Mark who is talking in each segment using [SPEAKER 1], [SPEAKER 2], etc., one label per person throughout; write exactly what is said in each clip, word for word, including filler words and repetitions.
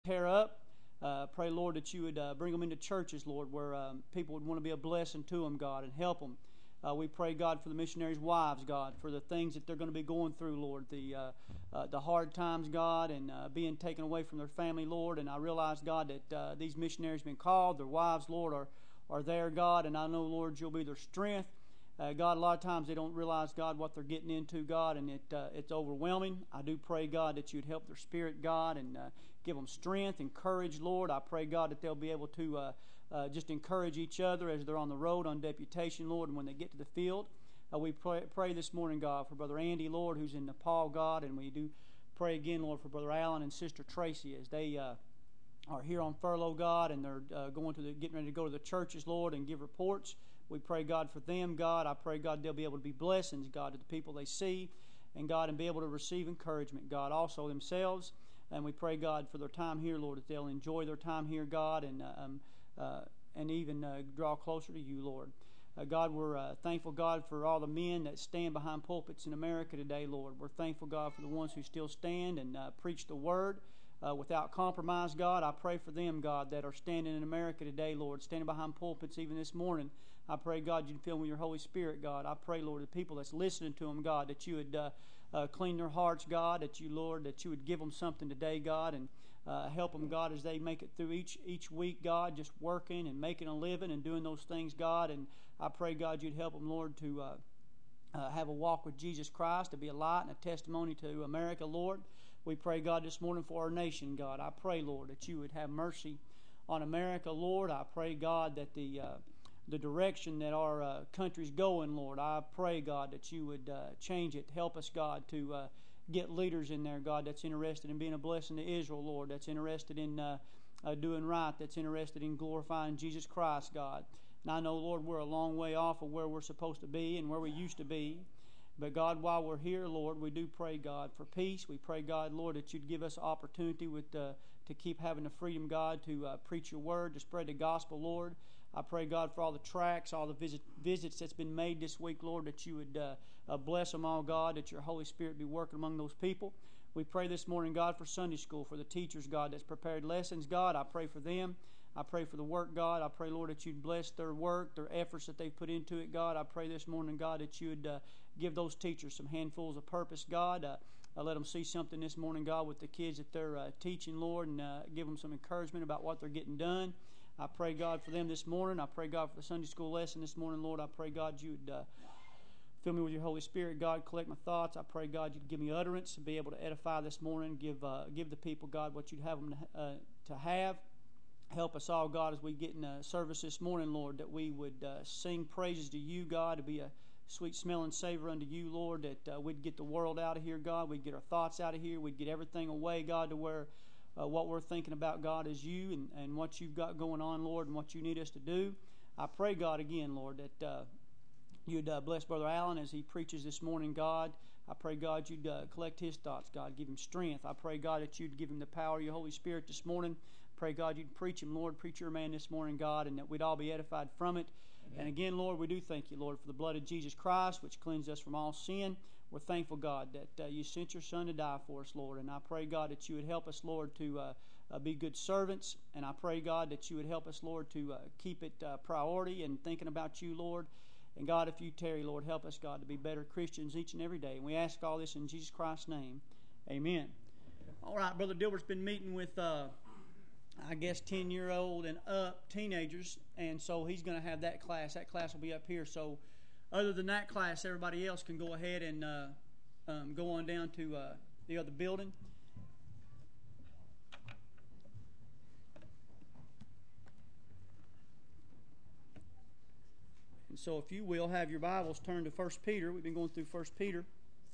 [SPEAKER 1] tear up. Uh, pray, Lord, that you would uh, bring them into churches, Lord, where um, people would want to be a blessing to them, God, and help them. Uh, we pray, God, for the missionaries' wives, God, for the things that they're going to be going through, Lord, the uh, uh, the hard times, God, and uh, being taken away from their family, Lord. And I realize, God, that uh, these missionaries have been called. Their wives, Lord, are, are there, God, and I know, Lord, you'll be their strength. Uh, God, a lot of times they don't realize, God, what they're getting into, God, and it uh, it's overwhelming. I do pray, God, that you'd help their spirit, God, and uh, give them strength and courage, Lord. I pray, God, that they'll be able to uh, uh, just encourage each other as they're on the road on deputation, Lord, and when they get to the field. Uh, we pray, pray this morning, God, for Brother Andy, Lord, who's in Nepal, God, and we do pray again, Lord, for Brother Allen and Sister Tracy as they uh, are here on furlough, God, and they're uh, going to the, getting ready to go to the churches, Lord, and give reports. We pray, God, for them, God. I pray, God, they'll be able to be blessings, God, to the people they see, and God, and be able to receive encouragement, God, also themselves. And we pray, God, for their time here, Lord, that they'll enjoy their time here, God, and uh, um, uh, and even uh, draw closer to you, Lord. Uh, God, we're uh, thankful, God, for all the men that stand behind pulpits in America today, Lord. We're thankful, God, for the ones who still stand and uh, preach the word uh, without compromise, God. I pray for them, God, that are standing in America today, Lord, standing behind pulpits even this morning. I pray, God, you'd fill them with your Holy Spirit, God. I pray, Lord, the people that's listening to them, God, that you would uh, uh, clean their hearts, God, that you, Lord, that you would give them something today, God, and uh, help them, God, as they make it through each each week, God, just working and making a living and doing those things, God. And I pray, God, you'd help them, Lord, to uh, uh, have a walk with Jesus Christ, to be a light and a testimony to America, Lord. We pray, God, this morning for our nation, God. I pray, Lord, that you would have mercy on America, Lord. I pray, God, that the uh, the direction that our uh, country's going, Lord, I pray, God, that you would uh, change it. Help us, God, to uh, get leaders in there, God, that's interested in being a blessing to Israel, Lord, that's interested in uh, uh, doing right, that's interested in glorifying Jesus Christ, God. And I know, Lord, we're a long way off of where we're supposed to be and where we used to be. But, God, while we're here, Lord, we do pray, God, for peace. We pray, God, Lord, that you'd give us opportunity with uh, to keep having the freedom, God, to uh, preach your word, to spread the gospel, Lord. I pray, God, for all the tracts, all the visit, visits that's been made this week, Lord, that you would uh, uh, bless them all, God, that your Holy Spirit be working among those people. We pray this morning, God, for Sunday school, for the teachers, God, that's prepared lessons, God. I pray for them. I pray for the work, God. I pray, Lord, that you'd bless their work, their efforts that they've put into it, God. I pray this morning, God, that you would uh, give those teachers some handfuls of purpose, God. Uh, uh, let them see something this morning, God, with the kids that they're uh, teaching, Lord, and uh, give them some encouragement about what they're getting done. I pray, God, for them this morning. I pray, God, for the Sunday school lesson this morning, Lord. I pray, God, you would uh, fill me with your Holy Spirit, God. Collect my thoughts. I pray, God, you'd give me utterance and be able to edify this morning. Give uh, give the people, God, what you'd have them to, uh, to have. Help us all, God, as we get in a service this morning, Lord, that we would uh, sing praises to you, God, to be a sweet smelling savor unto you, Lord, that uh, we'd get the world out of here, God. We'd get our thoughts out of here. We'd get everything away, God, to where uh, what we're thinking about, God, is you and, and what you've got going on, Lord, and what you need us to do. I pray, God, again, Lord, that uh, you'd uh, bless Brother Allen as he preaches this morning, God. I pray, God, you'd uh, collect his thoughts, God. Give him strength. I pray, God, that you'd give him the power of your Holy Spirit this morning. Pray, God, you'd preach him, Lord. Preach your man this morning, God, and that we'd all be edified from it. Amen. And again, Lord, we do thank you, Lord, for the blood of Jesus Christ, which cleansed us from all sin. We're thankful, God, that uh, you sent your Son to die for us, Lord. And I pray, God, that you would help us, Lord, to uh, uh, be good servants. And I pray, God, that you would help us, Lord, to uh, keep it uh, priority and thinking about you, Lord. And God, if you tarry, Lord, help us, God, to be better Christians each and every day. And we ask all this in Jesus Christ's name. Amen. All right, Brother Dilbert's been meeting with, uh, I guess, ten-year-old and up teenagers, and so he's going to have that class. That class will be up here. So other than that class, everybody else can go ahead and uh, um, go on down to uh, the other building. And so if you will, have your Bibles turned to First Peter. We've been going through First Peter.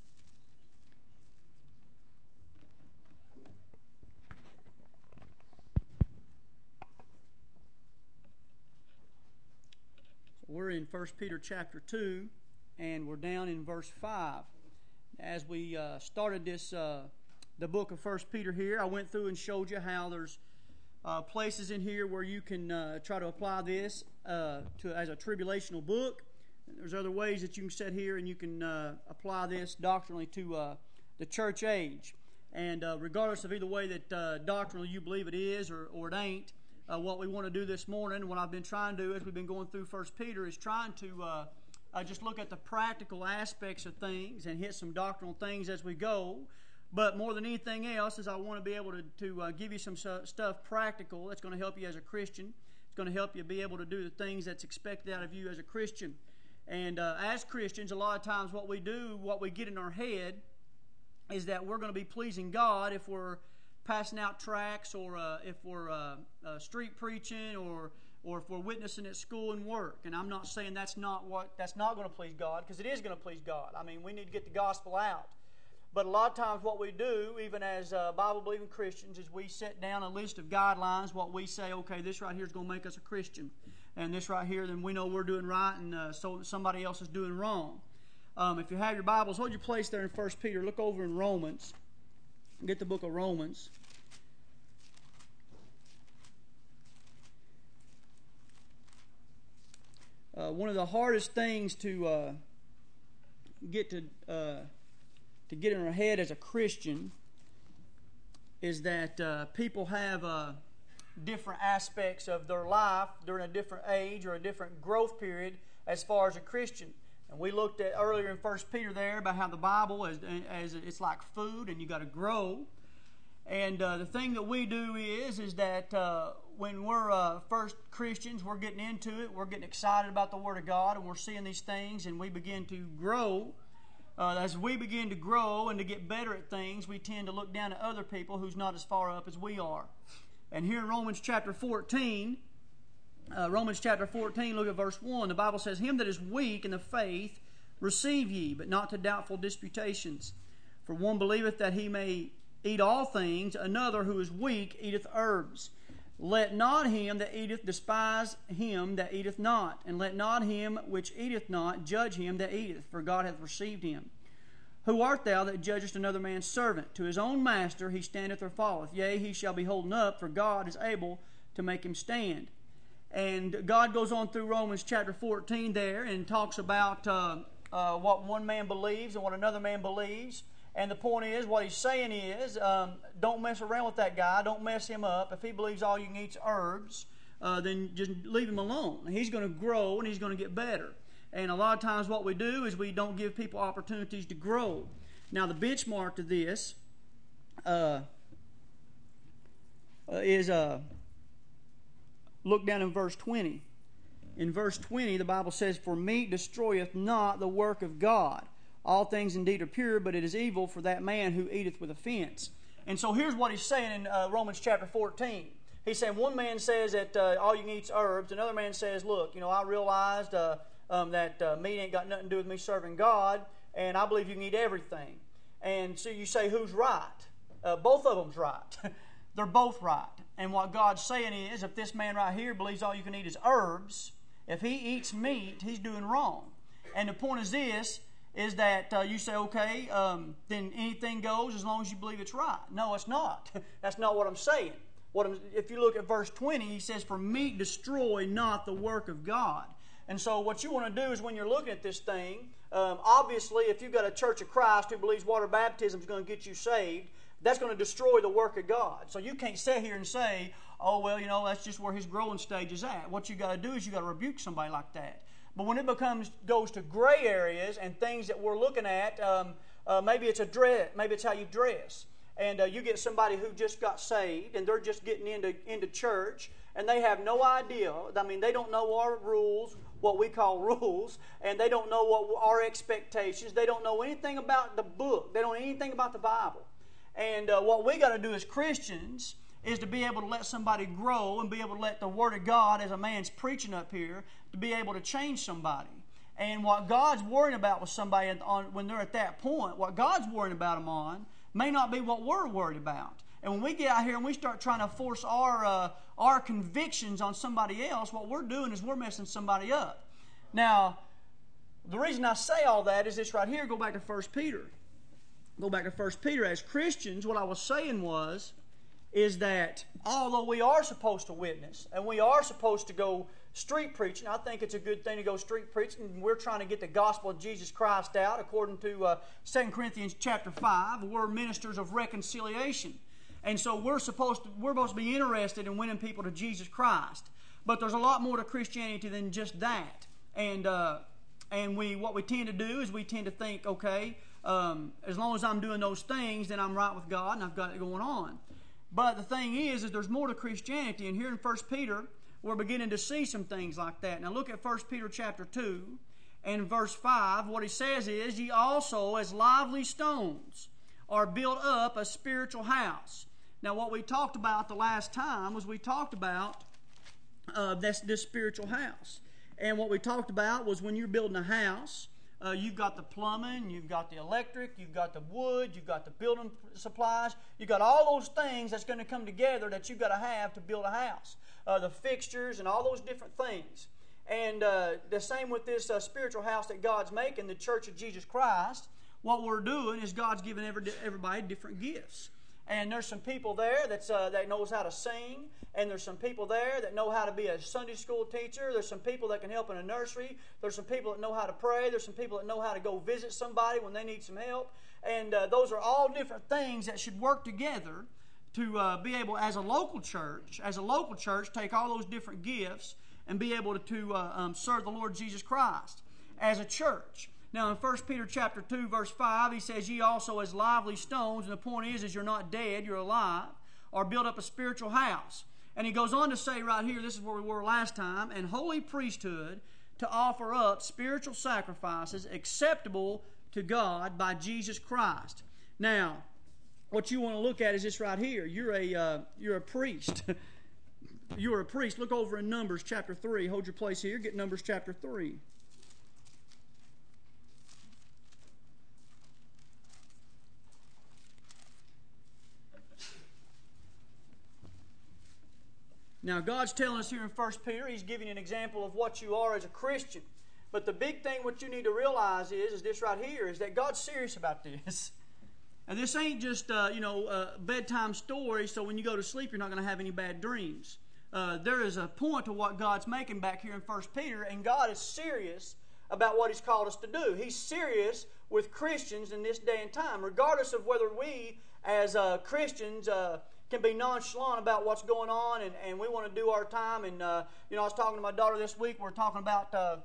[SPEAKER 1] So we're in First Peter chapter two, and we're down in verse five. As we uh, started this, uh, the book of First Peter here, I went through and showed you how there's Uh, places in here where you can uh, try to apply this uh, to as a tribulational book. There's other ways that you can sit here and you can uh, apply this doctrinally to uh, the church age. And uh, regardless of either way that uh, doctrinally you believe it is or, or it ain't, uh, what we want to do this morning, what I've been trying to do as we've been going through First Peter, is trying to uh, uh, just look at the practical aspects of things and hit some doctrinal things as we go. But more than anything else is I want to be able to, to uh, give you some stuff practical that's going to help you as a Christian. It's going to help you be able to do the things that's expected out of you as a Christian. And uh, as Christians, a lot of times what we do, what we get in our head, is that we're going to be pleasing God if we're passing out tracts or uh, if we're uh, uh, street preaching or or if we're witnessing at school and work. And I'm not saying that's not what that's not going to please God, because it is going to please God. I mean, we need to get the gospel out. But a lot of times what we do, even as uh, Bible-believing Christians, is we set down a list of guidelines, what we say, okay, this right here is going to make us a Christian. And this right here, then we know we're doing right, and uh, so somebody else is doing wrong. Um, if you have your Bibles, hold your place there in First Peter. Look over in Romans. Get the book of Romans. Uh, one of the hardest things to uh, get to uh, to get in our head as a Christian is that uh, people have uh, different aspects of their life during a different age or a different growth period as far as a Christian. And we looked at earlier in First Peter there about how the Bible is as it's like food, and you got to grow. And uh, the thing that we do is is that uh, when we're uh, first Christians, we're getting into it, we're getting excited about the Word of God, and we're seeing these things, and we begin to grow. Uh, as we begin to grow and to get better at things, we tend to look down at other people who's not as far up as we are. And here in Romans chapter fourteen, uh, Romans chapter fourteen, look at verse one. The Bible says, "Him that is weak in the faith receive ye, but not to doubtful disputations. For one believeth that he may eat all things, another who is weak eateth herbs. Let not him that eateth despise him that eateth not, and let not him which eateth not judge him that eateth, for God hath received him. Who art thou that judgest another man's servant? To his own master he standeth or falleth. Yea, he shall be holden up, for God is able to make him stand." And God goes on through Romans chapter fourteen there and talks about uh, uh, what one man believes and what another man believes. And the point is, what he's saying is, um, don't mess around with that guy. Don't mess him up. If he believes all you can eat is herbs, uh, then just leave him alone. He's going to grow and he's going to get better. And a lot of times what we do is we don't give people opportunities to grow. Now the benchmark to this uh, uh, is, uh, look down in verse twenty. In verse twenty, the Bible says, "For meat destroyeth not the work of God. All things indeed are pure, but it is evil for that man who eateth with offense." And so here's what he's saying in uh, Romans chapter fourteen. He's saying one man says that uh, all you can eat is herbs. Another man says, look, you know, I realized uh, um, that uh, meat ain't got nothing to do with me serving God, and I believe you can eat everything. And so you say, who's right? Uh, both of them's right. They're both right. And what God's saying is, if this man right here believes all you can eat is herbs, if he eats meat, he's doing wrong. And the point is this, is that uh, you say, okay, um, then anything goes as long as you believe it's right. No, it's not. That's not what I'm saying. What I'm, if you look at verse twenty, he says, "For meat destroy not the work of God." And so what you want to do is when you're looking at this thing, um, obviously if you've got a Church of Christ who believes water baptism is going to get you saved, that's going to destroy the work of God. So you can't sit here and say, oh, well, you know, that's just where his growing stage is at. What you got to do is you got to rebuke somebody like that. But when it becomes goes to gray areas and things that we're looking at, um, uh, maybe it's a dress, maybe it's how you dress, and uh, you get somebody who just got saved and they're just getting into into church and they have no idea. I mean, they don't know our rules, what we call rules, and they don't know what our expectations. They don't know anything about the book. They don't know anything about the Bible. And uh, what we got to do as Christians is to be able to let somebody grow and be able to let the Word of God, as a man's preaching up here, to be able to change somebody. And what God's worrying about with somebody on, when they're at that point, what God's worrying about them on may not be what we're worried about. And when we get out here and we start trying to force our uh, our convictions on somebody else, what we're doing is we're messing somebody up. Now, the reason I say all that is this right here. Go back to First Peter. Go back to First Peter. As Christians, what I was saying was, is that although we are supposed to witness and we are supposed to go street preaching. I think it's a good thing to go street preaching. We're trying to get the gospel of Jesus Christ out, according to uh, Second Corinthians chapter five. We're ministers of reconciliation. And so we're supposed to, we're supposed to be interested in winning people to Jesus Christ. But there's a lot more to Christianity than just that. And uh, and we what we tend to do is we tend to think, okay, um, as long as I'm doing those things, then I'm right with God and I've got it going on. But the thing is, is there's more to Christianity. And here in First Peter, we're beginning to see some things like that. Now look at First Peter chapter two and verse five. What he says is, ye also as lively stones are built up a spiritual house. Now what we talked about the last time was we talked about uh, this, this spiritual house. And what we talked about was when you're building a house, uh, you've got the plumbing, you've got the electric, you've got the wood, you've got the building supplies, you've got all those things that's going to come together that you've got to have to build a house. Uh, the fixtures and all those different things. And uh, the same with this uh, spiritual house that God's making, the Church of Jesus Christ. What we're doing is God's giving every, everybody different gifts. And there's some people there that's, uh, that knows how to sing. And there's some people there that know how to be a Sunday school teacher. There's some people that can help in a nursery. There's some people that know how to pray. There's some people that know how to go visit somebody when they need some help. And uh, those are all different things that should work together to uh, be able, as a local church, as a local church, take all those different gifts and be able to, to uh, um, serve the Lord Jesus Christ as a church. Now, in First Peter chapter two, verse five, he says, ye also as lively stones, and the point is, is you're not dead, you're alive, are built up a spiritual house. And he goes on to say right here, this is where we were last time, and holy priesthood to offer up spiritual sacrifices acceptable to God by Jesus Christ. Now, what you want to look at is this right here. You're a uh, you're a priest. You're a priest. Look over in Numbers chapter three. Hold your place here. Get Numbers chapter three. Now, God's telling us here in First Peter, He's giving you an example of what you are as a Christian. But the big thing what you need to realize is, is this right here, is that God's serious about this. And this ain't just, uh, you know, a bedtime story, so when you go to sleep, you're not going to have any bad dreams. Uh, there is a point to what God's making back here in First Peter, and God is serious about what He's called us to do. He's serious with Christians in this day and time, regardless of whether we, as uh, Christians, uh, can be nonchalant about what's going on, and, and we want to do our time. And, uh, you know, I was talking to my daughter this week. We were talking about, uh,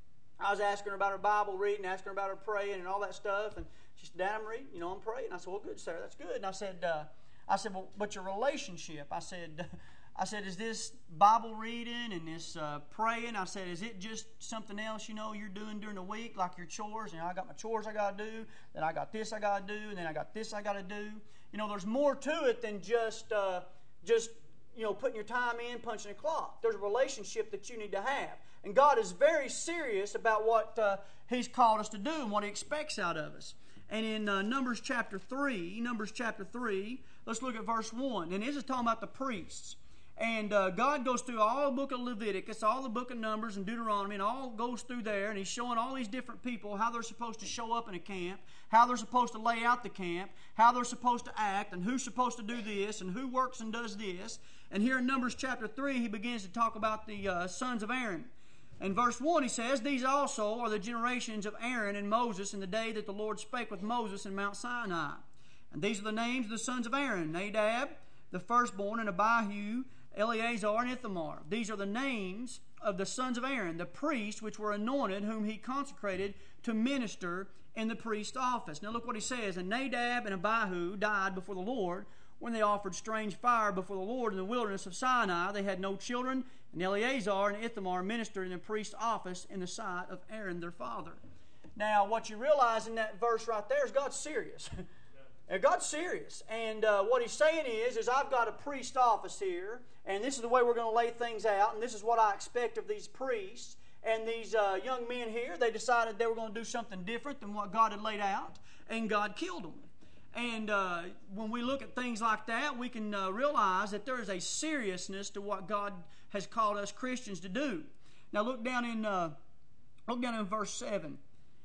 [SPEAKER 1] I was asking her about her Bible reading, asking her about her praying and all that stuff. And she said, Dad, I'm reading, you know, I'm praying. I said, well, good, Sarah, that's good. And I said, uh, I said, well, but your relationship, I said, I said, is this Bible reading and this uh, praying? I said, is it just something else, you know, you're doing during the week, like your chores? You know, I got my chores I got to do, then I got this I got to do, and then I got this I got to do. You know, there's more to it than just, uh, just you know, putting your time in, punching a clock. There's a relationship that you need to have. And God is very serious about what uh, He's called us to do and what He expects out of us. And in uh, Numbers chapter three, Numbers chapter three, let's look at verse one. And this is talking about the priests. And uh, God goes through all the book of Leviticus, all the book of Numbers and Deuteronomy, and all goes through there, and He's showing all these different people how they're supposed to show up in a camp, how they're supposed to lay out the camp, how they're supposed to act, and who's supposed to do this, and who works and does this. And here in Numbers chapter three, He begins to talk about the uh, sons of Aaron. In verse one, He says, these also are the generations of Aaron and Moses in the day that the Lord spake with Moses in Mount Sinai. And these are the names of the sons of Aaron, Nadab, the firstborn, and Abihu, Eleazar, and Ithamar. These are the names of the sons of Aaron, the priests which were anointed, whom He consecrated to minister in the priest's office. Now look what He says. And Nadab and Abihu died before the Lord when they offered strange fire before the Lord in the wilderness of Sinai. They had no children, and Eleazar and Ithamar ministered in the priest's office in the sight of Aaron their father. Now what you realize in that verse right there is God's serious. God's serious, and uh, what He's saying is, is I've got a priest office here, and this is the way we're going to lay things out, and this is what I expect of these priests. And these uh, young men here, they decided they were going to do something different than what God had laid out, and God killed them. And uh, when we look at things like that, we can uh, realize that there is a seriousness to what God has called us Christians to do. Now look down in uh, look down in verse seven.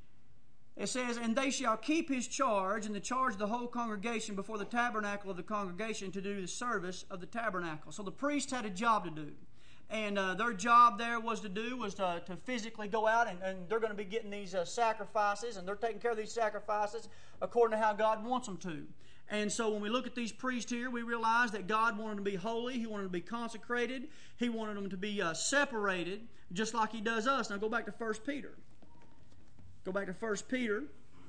[SPEAKER 1] It says, and they shall keep His charge and the charge of the whole congregation before the tabernacle of the congregation to do the service of the tabernacle. So the priest had a job to do. and uh, their job there was to do was to, to physically go out, and, and they're going to be getting these uh, sacrifices, and they're taking care of these sacrifices according to how God wants them to. And so when we look at these priests here, we realize that God wanted them to be holy. He wanted them to be consecrated. He wanted them to be uh, separated, just like He does us. Now go back to First Peter. Go back to First Peter.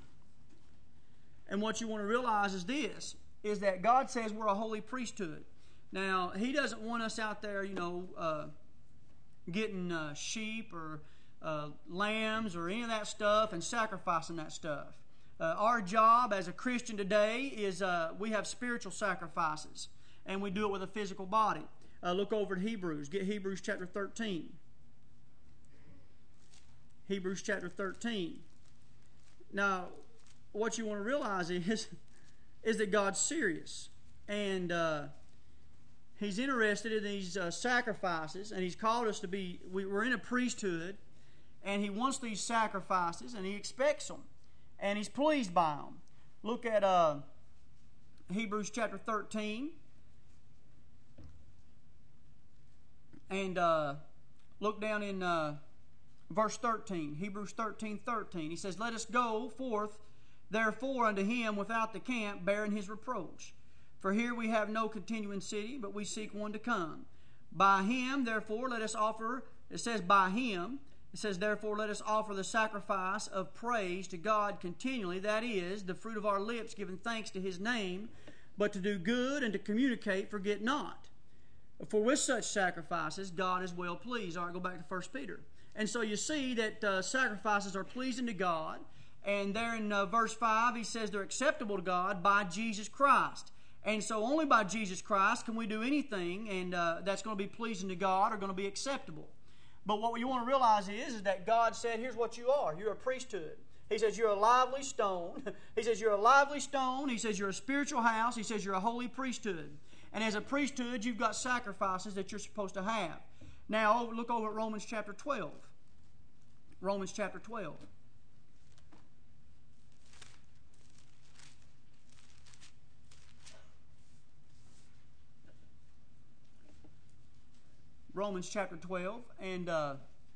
[SPEAKER 1] And what you want to realize is this, is that God says we're a holy priesthood. Now, He doesn't want us out there, you know, uh, getting uh, sheep or uh, lambs or any of that stuff and sacrificing that stuff. Uh, our job as a Christian today is uh, we have spiritual sacrifices, and we do it with a physical body. Uh, look over at Hebrews. Get Hebrews chapter thirteen. Hebrews chapter thirteen. Now, what you want to realize is, is that God's serious, and uh, He's interested in these uh, sacrifices, and He's called us to be, we, we're in a priesthood, and He wants these sacrifices, and He expects them, and He's pleased by them. Look at uh, Hebrews chapter thirteen, and uh, look down in uh, verse thirteen, Hebrews thirteen, thirteen. He says, "Let us go forth, therefore, unto Him without the camp, bearing His reproach. For here we have no continuing city, but we seek one to come. By Him, therefore, let us offer," it says by Him, it says, "Therefore let us offer the sacrifice of praise to God continually, that is, the fruit of our lips giving thanks to His name, but to do good and to communicate, forget not. For with such sacrifices God is well pleased." All right, go back to First Peter. And so you see that uh, sacrifices are pleasing to God. And there in uh, verse five, he says they're acceptable to God by Jesus Christ. And so only by Jesus Christ can we do anything and uh, that's going to be pleasing to God or going to be acceptable. But what you want to realize is, is that God said, here's what you are. You're a priesthood. He says you're a lively stone. He says you're a lively stone. He says you're a spiritual house. He says you're a holy priesthood. And as a priesthood, you've got sacrifices that you're supposed to have. Now, look over at Romans chapter twelve. Romans chapter twelve. Romans chapter twelve, and uh,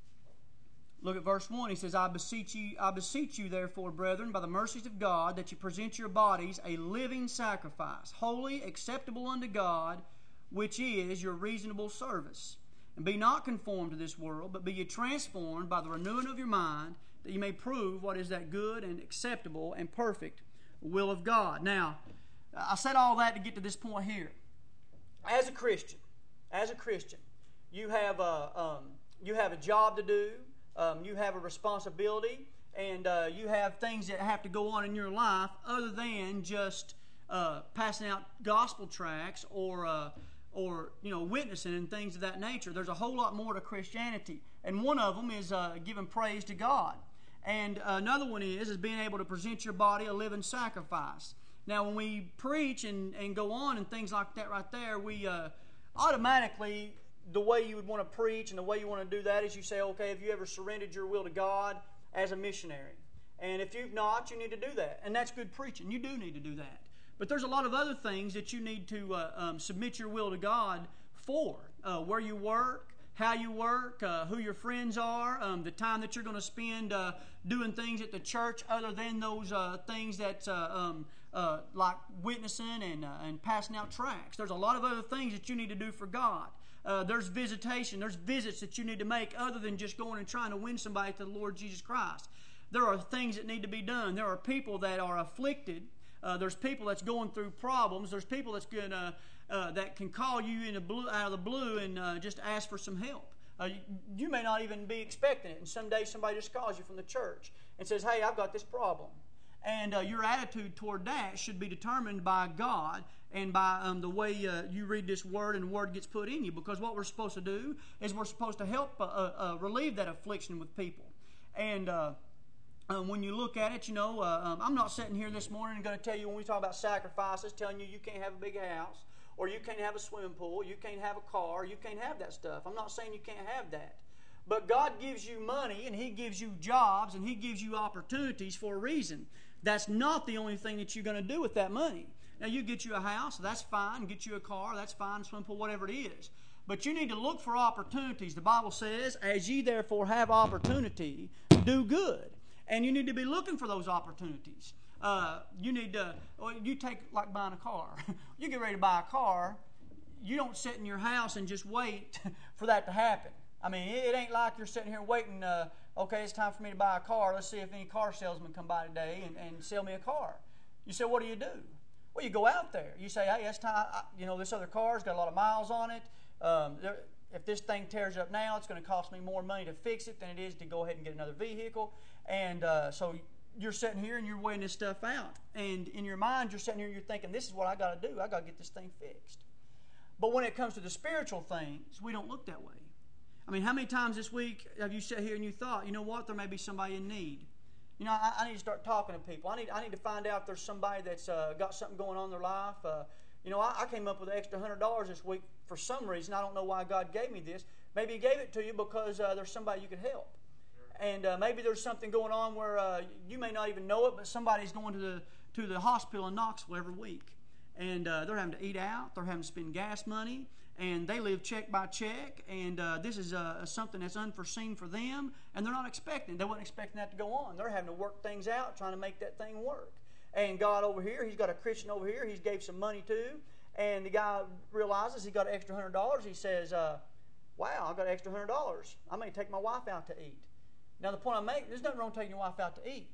[SPEAKER 1] look at verse one. He says, I beseech you, I beseech you, therefore, brethren, by the mercies of God, that you present your bodies a living sacrifice, holy, acceptable unto God, which is your reasonable service. And be not conformed to this world, but be ye transformed by the renewing of your mind, that you may prove what is that good and acceptable and perfect will of God. Now, I said all that to get to this point here. As a Christian, as a Christian, you have a um, you have a job to do, um, you have a responsibility, and uh, you have things that have to go on in your life other than just uh, passing out gospel tracts or uh, or you know witnessing and things of that nature. There's a whole lot more to Christianity, and one of them is uh, giving praise to God, and another one is is being able to present your body a living sacrifice. Now, when we preach and, and go on and things like that right there, we uh, automatically, the way you would want to preach and the way you want to do that is you say, okay, have you ever surrendered your will to God as a missionary? And if you've not, you need to do that. And that's good preaching. You do need to do that. But there's a lot of other things that you need to uh, um, submit your will to God for. Uh, where you work, how you work, uh, who your friends are, um, the time that you're going to spend uh, doing things at the church other than those uh, things that uh, um, uh, like witnessing and, uh, and passing out tracts. There's a lot of other things that you need to do for God. Uh, there's visitation. There's visits that you need to make other than just going and trying to win somebody to the Lord Jesus Christ. There are things that need to be done. There are people that are afflicted. Uh, there's people that's going through problems. There's people that's gonna uh, that can call you in the blue, out of the blue and uh, just ask for some help. Uh, you, you may not even be expecting it, and someday somebody just calls you from the church and says, "Hey, I've got this problem." And uh, your attitude toward that should be determined by God and by um, the way uh, you read this word and the word gets put in you. Because what we're supposed to do is we're supposed to help uh, uh, relieve that affliction with people. And uh, um, when you look at it, you know, uh, um, I'm not sitting here this morning and going to tell you when we talk about sacrifices, telling you you can't have a big house or you can't have a swimming pool, you can't have a car, you can't have that stuff. I'm not saying you can't have that. But God gives you money and He gives you jobs and He gives you opportunities for a reason. That's not the only thing that you're going to do with that money. Now, you get you a house, that's fine. Get you a car, that's fine. Swimming pool, whatever it is. But you need to look for opportunities. The Bible says, as ye therefore have opportunity, do good. And you need to be looking for those opportunities. Uh, you need to, well, you take like buying a car. You get ready to buy a car, you don't sit in your house and just wait for that to happen. I mean, it ain't like you're sitting here waiting, uh, okay, it's time for me to buy a car. Let's see if any car salesman come by today and, and sell me a car. You say, what do you do? Well, you go out there. You say, hey, it's time, I, you know, this other car's got a lot of miles on it. Um, there, if this thing tears up now, it's going to cost me more money to fix it than it is to go ahead and get another vehicle. And uh, so you're sitting here and you're weighing this stuff out. And in your mind, you're sitting here and you're thinking, this is what I got to do. I got to get this thing fixed. But when it comes to the spiritual things, we don't look that way. I mean, how many times this week have you sat here and you thought, you know what, there may be somebody in need. You know, I, I need to start talking to people. I need I need to find out if there's somebody that's uh, got something going on in their life. Uh, you know, I, I came up with an extra one hundred dollars this week for some reason. I don't know why God gave me this. Maybe He gave it to you because uh, there's somebody you could help. And uh, maybe there's something going on where uh, you may not even know it, but somebody's going to the to the hospital in Knoxville every week. And uh, they're having to eat out. They're having to spend gas money. And they live check by check. And uh, this is uh, something that's unforeseen for them. And they're not expecting. They weren't expecting that to go on. They're having to work things out, trying to make that thing work. And God over here, He's got a Christian over here He's gave some money to. And the guy realizes he got an extra one hundred dollars. He says, uh, wow, I got an extra one hundred dollars. I may take my wife out to eat. Now, the point I'm making, there's nothing wrong with taking your wife out to eat.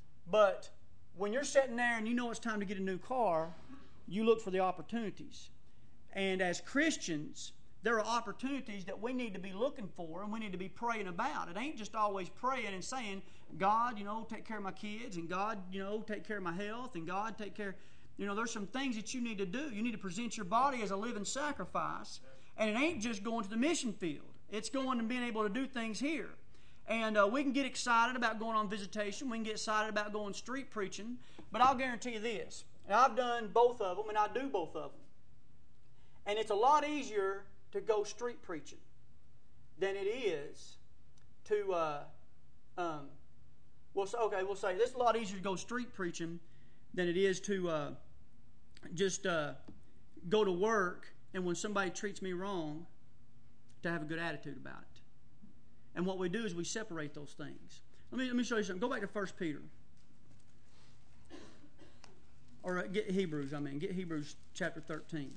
[SPEAKER 1] But when you're sitting there and you know it's time to get a new car, you look for the opportunities. And as Christians, there are opportunities that we need to be looking for and we need to be praying about. It ain't just always praying and saying, God, you know, take care of my kids, and God, you know, take care of my health, and God, take care. You know, there's some things that you need to do. You need to present your body as a living sacrifice. And it ain't just going to the mission field. It's going and being able to do things here. And uh, we can get excited about going on visitation. We can get excited about going street preaching. But I'll guarantee you this. And I've done both of them, and I do both of them. And it's a lot easier to go street preaching than it is to, uh, um, we'll say, okay, we'll say it's a lot easier to go street preaching than it is to uh, just uh, go to work and when somebody treats me wrong, to have a good attitude about it. And what we do is we separate those things. Let me let me show you something. Go back to First Peter. Or uh, get Hebrews, I mean. Get Hebrews chapter thirteen.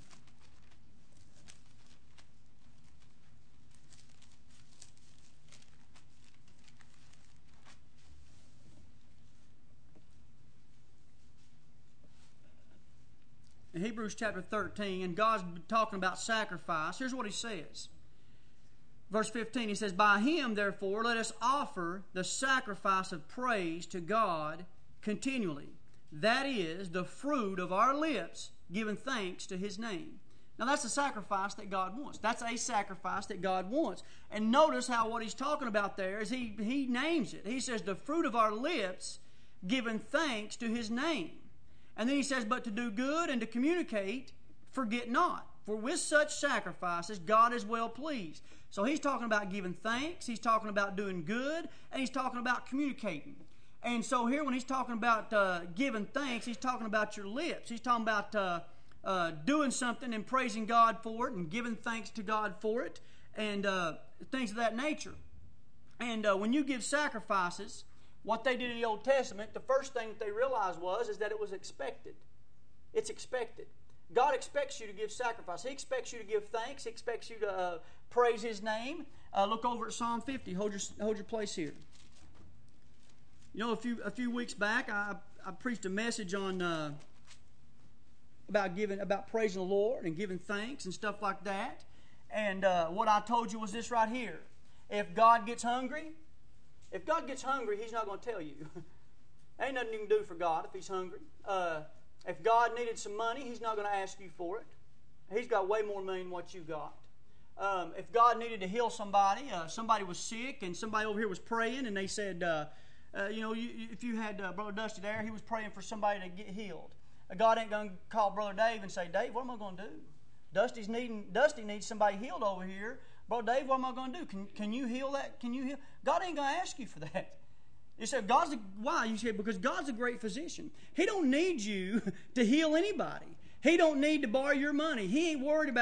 [SPEAKER 1] In Hebrews chapter thirteen, and God's talking about sacrifice. Here's what He says. Verse fifteen, He says, by Him, therefore, let us offer the sacrifice of praise to God continually. That is, the fruit of our lips, giving thanks to His name. Now, that's a sacrifice that God wants. That's a sacrifice that God wants. And notice how what He's talking about there is He, he names it. He says, the fruit of our lips, giving thanks to His name. And then He says, but to do good and to communicate, forget not. For with such sacrifices, God is well pleased. So He's talking about giving thanks, He's talking about doing good, and He's talking about communicating. And so here when He's talking about uh, giving thanks, He's talking about your lips. He's talking about uh, uh, doing something and praising God for it and giving thanks to God for it and uh, things of that nature. And uh, when you give sacrifices, what they did in the Old Testament, the first thing that they realized was is that it was expected. It's expected. God expects you to give sacrifice. He expects you to give thanks. He expects you to uh, praise His name. Uh, look over at Psalm fifty. Hold your hold your place here. You know, a few a few weeks back, I I preached a message on uh, about giving about praising the Lord and giving thanks and stuff like that. And uh, what I told you was this right here: if God gets hungry. If God gets hungry, He's not going to tell you. Ain't nothing you can do for God if He's hungry. Uh, if God needed some money, He's not going to ask you for it. He's got way more money than what you got. Um, if God needed to heal somebody, uh, somebody was sick, and somebody over here was praying, and they said, uh, uh, you know, you, if you had uh, Brother Dusty there, he was praying for somebody to get healed. Uh, God ain't going to call Brother Dave and say, Dave, what am I going to do? Dusty's needing, Dusty needs somebody healed over here. Brother Dave, what am I going to do? Can, can you heal that? Can you heal? God ain't going to ask you for that. You said, God's a, why? You said, because God's a great physician. He don't need you to heal anybody. He don't need to borrow your money. He ain't worried about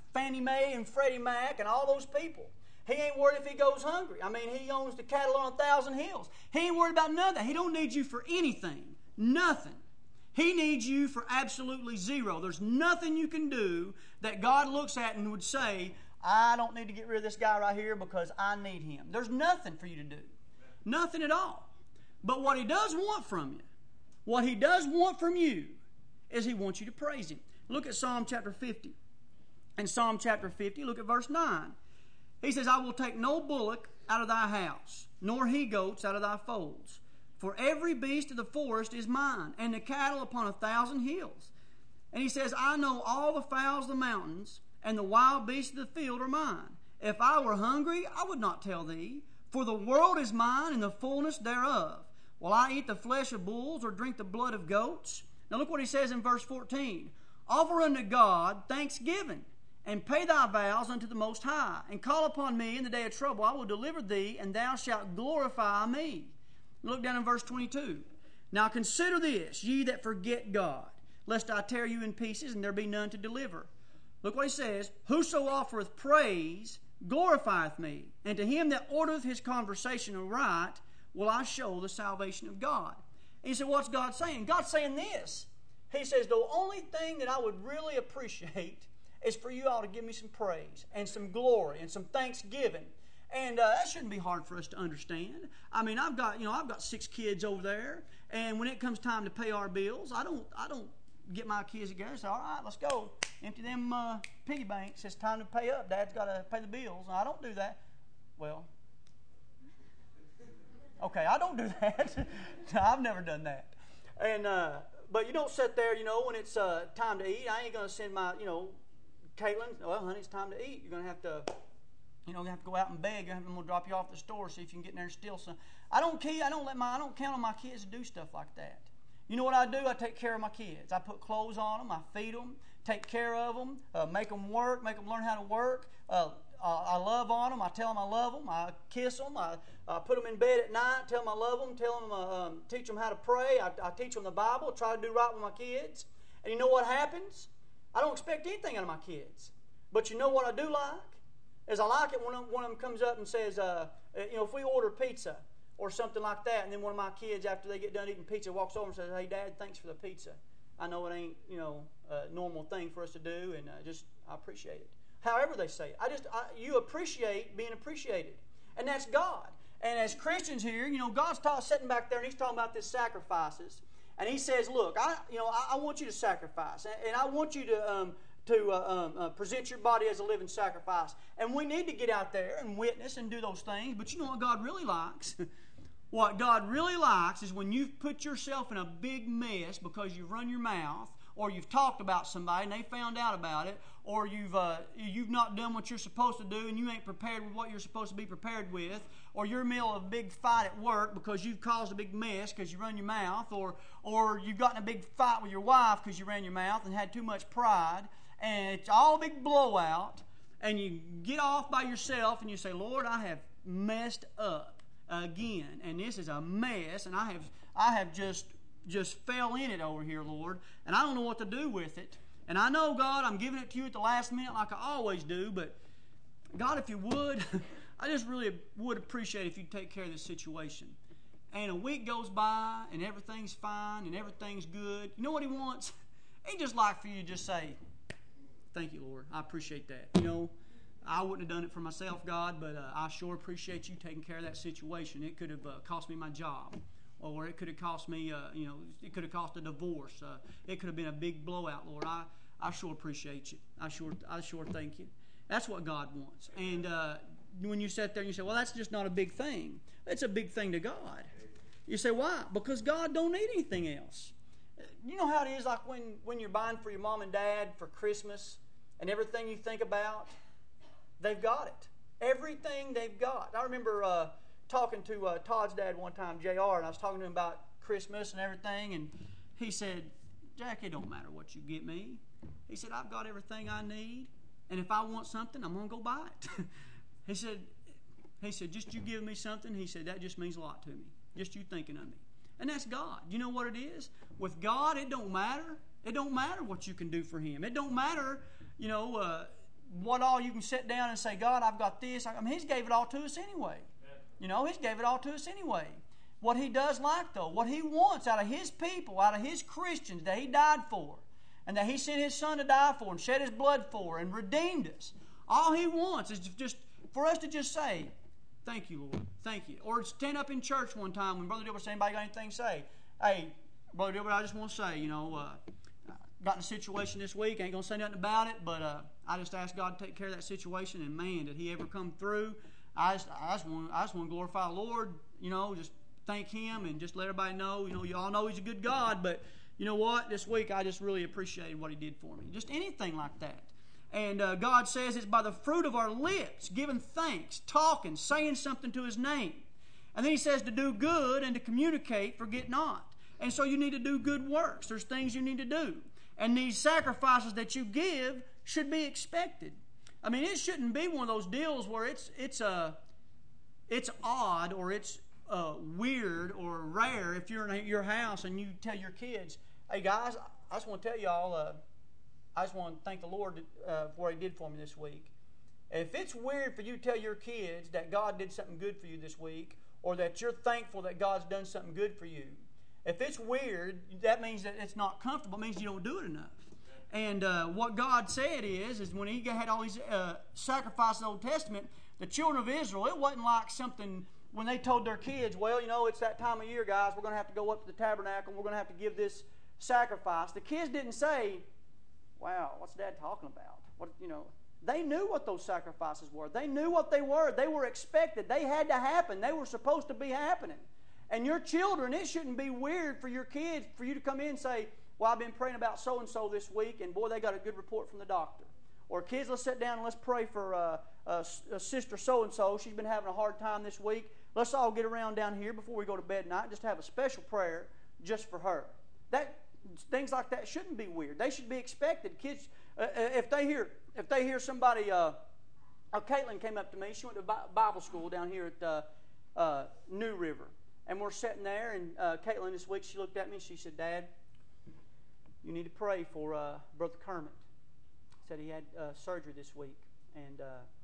[SPEAKER 1] Fannie Mae and Freddie Mac and all those people. He ain't worried if he goes hungry. I mean, he owns the cattle on a thousand hills. He ain't worried about none of that. He don't need you for anything. Nothing. He needs you for absolutely zero. There's nothing you can do that God looks at and would say, I don't need to get rid of this guy right here because I need him. There's nothing for you to do. Nothing at all. But what he does want from you, what he does want from you, is he wants you to praise him. Look at Psalm chapter fifty. In Psalm chapter fifty, look at verse nine. He says, I will take no bullock out of thy house, nor he-goats out of thy folds. For every beast of the forest is mine, and the cattle upon a thousand hills. And he says, I know all the fowls of the mountains, and the wild beasts of the field are mine. If I were hungry, I would not tell thee, for the world is mine and the fullness thereof. Will I eat the flesh of bulls or drink the blood of goats? Now look what he says in verse fourteen. Offer unto God thanksgiving, and pay thy vows unto the Most High, and call upon me in the day of trouble. I will deliver thee, and thou shalt glorify me. Look down in verse twenty-two. Now consider this, ye that forget God, lest I tear you in pieces, and there be none to deliver. Look what he says. Whoso offereth praise glorifieth me, and to him that ordereth his conversation aright will I show the salvation of God. And you say, what's God saying? God's saying this. He says, the only thing that I would really appreciate is for you all to give me some praise and some glory and some thanksgiving. And uh, that shouldn't be hard for us to understand. I mean, I've got, you know, I've got six kids over there, and when it comes time to pay our bills, I don't, I don't get my kids together and say, all right, let's go. Empty them uh, piggy banks. It's time to pay up. Dad's got to pay the bills. And I don't do that. Well, okay, I don't do that. I've never done that. And uh, but you don't sit there, you know, when it's uh, time to eat. I ain't going to send my, you know, Caitlin, well, honey, it's time to eat. You're going to have to, you know, you have to go out and beg. I'm going to drop you off at the store, see if you can get in there and steal some. I don't key. I don't let my. I don't count on my kids to do stuff like that. You know what I do? I take care of my kids. I put clothes on them. I feed them, take care of them, uh, make them work, make them learn how to work. Uh, uh, I love on them. I tell them I love them. I kiss them. I, I put them in bed at night, tell them I love them, tell them, uh, um, teach them how to pray. I, I teach them the Bible, try to do right with my kids. And you know what happens? I don't expect anything out of my kids. But you know what I do like? Is I like it when one of them comes up and says, uh, you know, if we order pizza or something like that, and then one of my kids, after they get done eating pizza, walks over and says, hey, Dad, thanks for the pizza. I know it ain't, you know, a normal thing for us to do, and uh, just, I appreciate it. However they say it. I just, I, you appreciate being appreciated. And that's God. And as Christians here, you know, God's taught, sitting back there, and He's talking about this sacrifices. And He says, look, I, you know, I, I want you to sacrifice. And, and I want you to... Um, to uh, um, uh, present your body as a living sacrifice. And we need to get out there and witness and do those things. But you know what God really likes? What God really likes is when you've put yourself in a big mess because you've run your mouth, or you've talked about somebody and they found out about it, or you've uh, you've not done what you're supposed to do and you ain't prepared with what you're supposed to be prepared with, or you're in the middle of a big fight at work because you've caused a big mess because you run your mouth, or or you've gotten a big fight with your wife because you ran your mouth and had too much pride, and it's all a big blowout, and you get off by yourself and you say, Lord, I have messed up again, and this is a mess, and I have I have just just fell in it over here, Lord, and I don't know what to do with it. And I know, God, I'm giving it to you at the last minute like I always do, but God, if you would, I just really would appreciate if you'd take care of this situation. And a week goes by, and everything's fine, and everything's good. You know what He wants? He'd just like for you to just say, thank you, Lord. I appreciate that. You know, I wouldn't have done it for myself, God, but uh, I sure appreciate you taking care of that situation. It could have uh, cost me my job, or it could have cost me, uh, you know, it could have cost a divorce. Uh, it could have been a big blowout, Lord. I, I sure appreciate you. I sure, I sure thank you. That's what God wants. And uh, when you sit there and you say, well, that's just not a big thing. It's a big thing to God. You say, why? Because God don't need anything else. You know how it is, like when, when you're buying for your mom and dad for Christmas, and everything you think about, they've got it. Everything they've got. I remember uh, talking to uh, Todd's dad one time, J R, and I was talking to him about Christmas and everything, and he said, Jack, it don't matter what you get me. He said, I've got everything I need, and if I want something, I'm going to go buy it. he said, he said, just you giving me something, he said, that just means a lot to me. Just you thinking of me. And that's God. You know what it is? With God, it don't matter. It don't matter what you can do for Him. It don't matter, you know, uh, what all you can sit down and say, God, I've got this. I mean, He's gave it all to us anyway. You know, He's gave it all to us anyway. What He does like, though, what He wants out of His people, out of His Christians that He died for, and that He sent His Son to die for and shed His blood for and redeemed us. All He wants is just for us to just say, thank you, Lord. Thank you. Or stand up in church one time when Brother Dilbert said, anybody got anything to say? Hey, Brother Dilbert, I just want to say, you know, uh, got in a situation this week. I ain't going to say nothing about it, but uh, I just asked God to take care of that situation, and man, did He ever come through. I just, I just want, I just want to glorify the Lord, you know, just thank Him and just let everybody know, you know, you all know He's a good God, but you know what? This week I just really appreciated what He did for me. Just anything like that. And uh, God says it's by the fruit of our lips, giving thanks, talking, saying something to His name. And then He says to do good and to communicate, forget not. And so you need to do good works. There's things you need to do. And these sacrifices that you give should be expected. I mean, it shouldn't be one of those deals where it's it's uh, it's odd or it's uh, weird or rare if you're in your house and you tell your kids, hey guys, I just want to tell y'all, uh, I just want to thank the Lord uh, for what He did for me this week. If it's weird for you to tell your kids that God did something good for you this week, or that you're thankful that God's done something good for you, if it's weird, that means that it's not comfortable. It means you don't do it enough. And uh, what God said is, is when He had all these uh, sacrifices in the Old Testament, the children of Israel, it wasn't like something when they told their kids, well, you know, it's that time of year, guys, we're going to have to go up to the tabernacle and we're going to have to give this sacrifice. The kids didn't say, wow, what's Dad talking about? What, you know, they knew what those sacrifices were. They knew what they were. They were expected. They had to happen. They were supposed to be happening. And your children, it shouldn't be weird for your kids, for you to come in and say, well, I've been praying about so-and-so this week, and boy, they got a good report from the doctor. Or kids, let's sit down and let's pray for uh, uh, sister so-and-so. She's been having a hard time this week. Let's all get around down here before we go to bed tonight, just have a special prayer just for her. That things like that shouldn't be weird. They should be expected. Kids, uh, if they hear if they hear somebody, uh, uh, Caitlin came up to me. She went to Bible school down here at uh, uh, New River, and we're sitting there. And uh, Caitlin this week, she looked at me and she said, "Dad, you need to pray for uh, Brother Kermit." Said he had uh, surgery this week, and uh,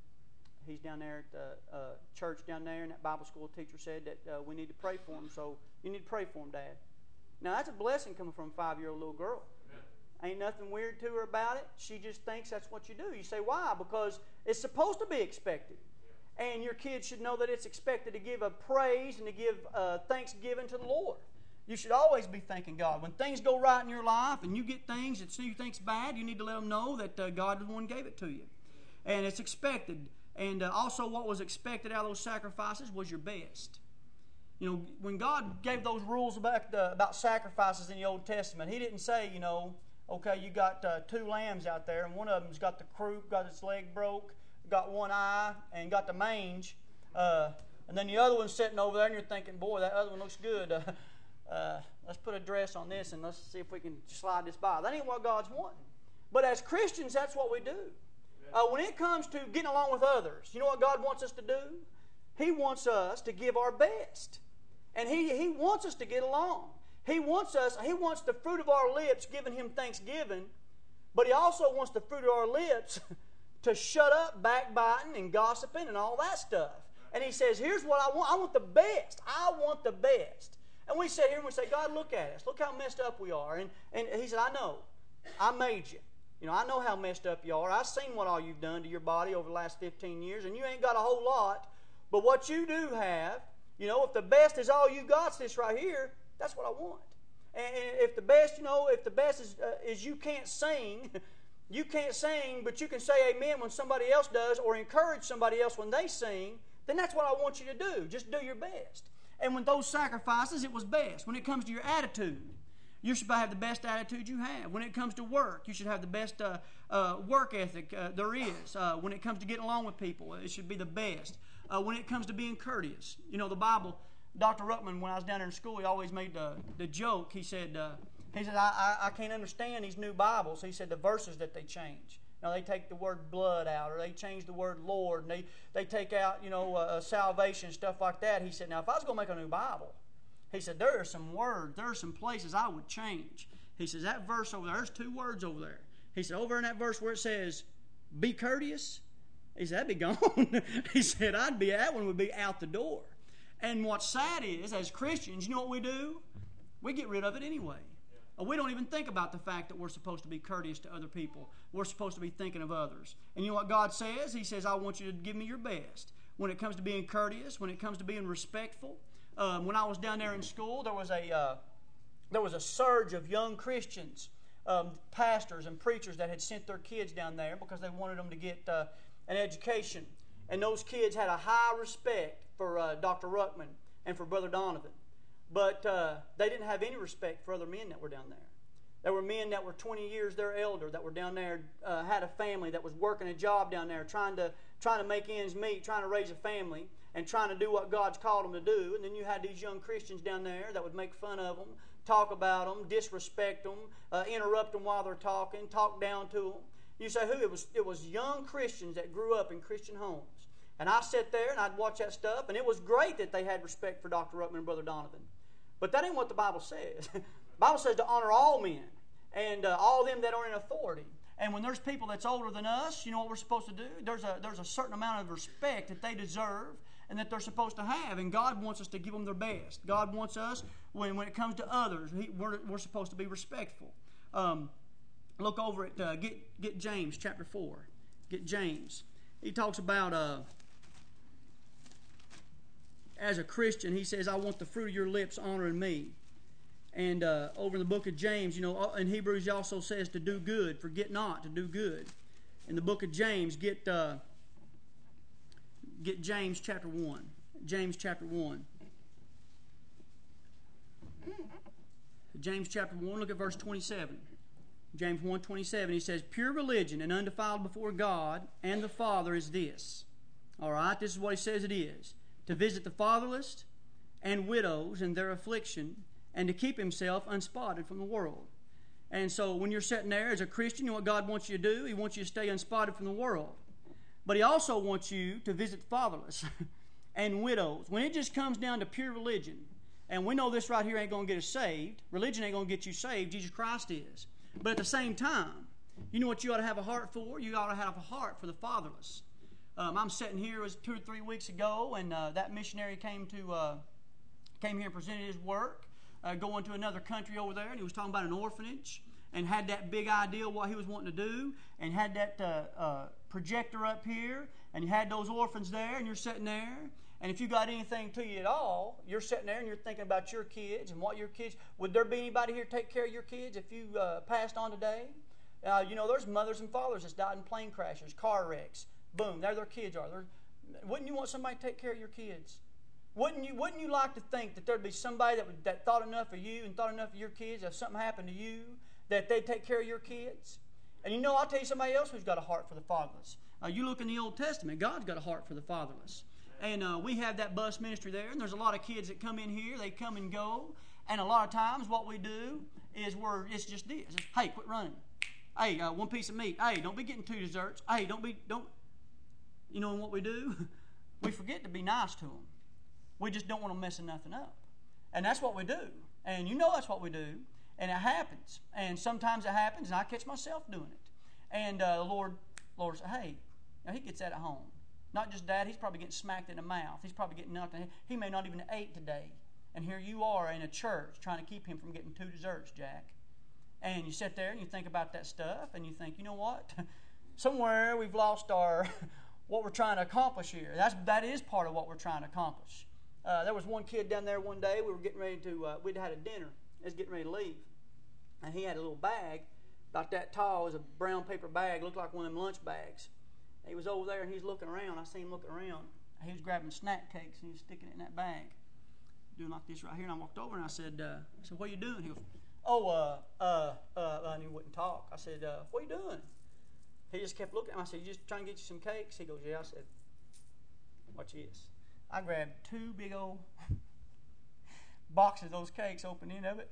[SPEAKER 1] he's down there at the uh, church down there, and that Bible school teacher said that uh, we need to pray for him. So you need to pray for him, Dad. Now that's a blessing coming from a five-year-old little girl. Amen. Ain't nothing weird to her about it. She just thinks that's what you do. You say, why? Because it's supposed to be expected. Yeah. And your kids should know that it's expected to give a praise and to give uh, thanksgiving to the Lord. You should always be thanking God. When things go right in your life and you get things that you think's bad, you need to let them know that uh, God is the one who gave it to you. And it's expected. And uh, also what was expected out of those sacrifices was your best. You know, when God gave those rules about, uh, about sacrifices in the Old Testament, He didn't say, you know, okay, you got uh, two lambs out there, and one of them's got the croup, got its leg broke, got one eye, and got the mange. Uh, and then the other one's sitting over there, and you're thinking, boy, that other one looks good. Uh, uh, let's put a dress on this, and let's see if we can slide this by. That ain't what God's wanting. But as Christians, that's what we do. Uh, when it comes to getting along with others, you know what God wants us to do? He wants us to give our best. And he, he wants us to get along. He wants us, He wants the fruit of our lips giving Him thanksgiving, but He also wants the fruit of our lips to shut up backbiting and gossiping and all that stuff. And He says, here's what I want. I want the best. I want the best. And we sit here and we say, God, look at us. Look how messed up we are. And, and He said, I know. I made you. You know, I know how messed up you are. I've seen what all you've done to your body over the last fifteen years, and you ain't got a whole lot. But what you do have, you know, if the best is all you got, this right here, that's what I want. And if the best, you know, if the best is, uh, is you can't sing, you can't sing, but you can say amen when somebody else does, or encourage somebody else when they sing, then that's what I want you to do. Just do your best. And when those sacrifices, it was best. When it comes to your attitude, you should have the best attitude you have. When it comes to work, you should have the best uh, uh, work ethic uh, there is. Uh, when it comes to getting along with people, it should be the best. Uh, when it comes to being courteous. You know, the Bible, Doctor Ruckman, when I was down there in school, he always made the, the joke. He said, uh, he said I, I, I can't understand these new Bibles. He said the verses that they change. Now, they take the word blood out, or they change the word Lord, and they, they take out, you know, uh, salvation, stuff like that. He said, now, if I was going to make a new Bible, he said, there are some words, there are some places I would change. He says, that verse over there, there's two words over there. He said, over in that verse where it says, be courteous? He said, that'd be gone. He said, I'd be, that one would be out the door. And what's sad is, as Christians, you know what we do? We get rid of it anyway. We don't even think about the fact that we're supposed to be courteous to other people. We're supposed to be thinking of others. And you know what God says? He says, I want you to give me your best. When it comes to being courteous, when it comes to being respectful. Um, when I was down there in school, there was a uh, there was a surge of young Christians, um, pastors and preachers that had sent their kids down there because they wanted them to get uh, an education. And those kids had a high respect for uh, Doctor Ruckman and for Brother Donovan. But uh, they didn't have any respect for other men that were down there. There were men that were twenty years their elder that were down there, uh, had a family that was working a job down there, trying to trying to make ends meet, trying to raise a family, and trying to do what God's called them to do. And then you had these young Christians down there that would make fun of them, talk about them, disrespect them, uh, interrupt them while they're talking, talk down to them. You say who? It was it was young Christians that grew up in Christian homes. And I sat there and I'd watch that stuff, and it was great that they had respect for Doctor Ruckman and Brother Donovan. But that ain't what the Bible says. The Bible says to honor all men and uh, all them that are in authority. And when there's people that's older than us, you know what we're supposed to do? There's a there's a certain amount of respect that they deserve and that they're supposed to have. And God wants us to give them their best. God wants us, when, when it comes to others, he, we're, we're supposed to be respectful. Um, look over at, uh, get, get James chapter four. Get James. He talks about... Uh, As a Christian, he says, I want the fruit of your lips honoring me. And uh, over in the book of James, you know, in Hebrews he also says to do good, forget not to do good. In the book of James, get uh, get James chapter one. James chapter one. James chapter one, look at verse twenty-seven. James one twenty-seven, he says, pure religion and undefiled before God and the Father is this. All right, this is what he says it is. To visit the fatherless and widows in their affliction, and to keep himself unspotted from the world. And so when you're sitting there as a Christian, you know what God wants you to do? He wants you to stay unspotted from the world. But he also wants you to visit the fatherless and widows. When it just comes down to pure religion, and we know this right here ain't going to get us saved. Religion ain't going to get you saved. Jesus Christ is. But at the same time, you know what you ought to have a heart for? You ought to have a heart for the fatherless. Um, I'm sitting here, it was two or three weeks ago, and uh, that missionary came to uh, came here and presented his work, uh, going to another country over there, and he was talking about an orphanage, and had that big idea of what he was wanting to do, and had that uh, uh, projector up here, and you had those orphans there, and you're sitting there, and if you got anything to you at all, you're sitting there and you're thinking about your kids and what your kids, would there be anybody here to take care of your kids if you uh, passed on today? Uh, you know, there's mothers and fathers that's died in plane crashes, car wrecks. Boom, there their kids are. They're, wouldn't you want somebody to take care of your kids? Wouldn't you Wouldn't you like to think that there'd be somebody that, would, that thought enough of you and thought enough of your kids, if something happened to you, that they'd take care of your kids? And you know, I'll tell you somebody else who's got a heart for the fatherless. Uh, you look in the Old Testament, God's got a heart for the fatherless. And uh, we have that bus ministry there, and there's a lot of kids that come in here, they come and go, and a lot of times what we do is we're, it's just this. It's, hey, quit running. Hey, uh, one piece of meat. Hey, don't be getting two desserts. Hey, don't be, don't, you know what we do? We forget to be nice to them. We just don't want them messing nothing up. And that's what we do. And you know that's what we do. And it happens. And sometimes it happens, and I catch myself doing it. And uh, the Lord, Lord said, hey, now he gets that at home. Not just Dad, he's probably getting smacked in the mouth. He's probably getting nothing. He may not even have ate today. And here you are in a church trying to keep him from getting two desserts, Jack. And you sit there and you think about that stuff, and you think, you know what? Somewhere we've lost our... what we're trying to accomplish here. That's, that is part of what we're trying to accomplish. Uh, there was one kid down there one day, we were getting ready to, uh, we'd had a dinner, I was getting ready to leave, and he had a little bag, about that tall, it was a brown paper bag, looked like one of them lunch bags. He was over there and he was looking around, I seen him looking around. He was grabbing snack cakes and he was sticking it in that bag, doing like this right here, and I walked over and I said, uh, I said, what are you doing? He goes, oh, uh, uh, uh, and he wouldn't talk. I said, uh, what are you doing? He just kept looking at me. I said, you just trying to get you some cakes? He goes, yeah. I said, watch this. I grabbed two big old boxes of those cakes, opened the end of it,